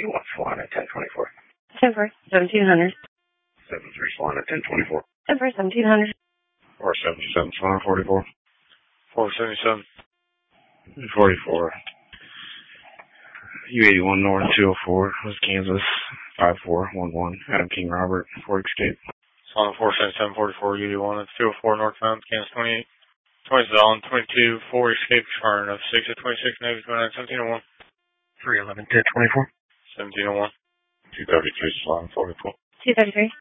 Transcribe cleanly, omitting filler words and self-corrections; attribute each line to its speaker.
Speaker 1: 1 Solana 1024.
Speaker 2: 10-4, 1700.
Speaker 1: 73 Solana 1024.
Speaker 2: 10-4, 1700.
Speaker 1: 477 Solana 44.
Speaker 3: 477.
Speaker 1: 44. U81 North 204, West Kansas 5411. Adam King Robert, Fort Escape.
Speaker 3: Solana 477 44 U81 at 204 northbound, Kansas 28. 20 Zalon 22 4 Escape expiring of 6 at 26 Navy 29 1701.
Speaker 1: 311 1024.
Speaker 3: 1701.
Speaker 1: 233 Solana 44.
Speaker 2: 233.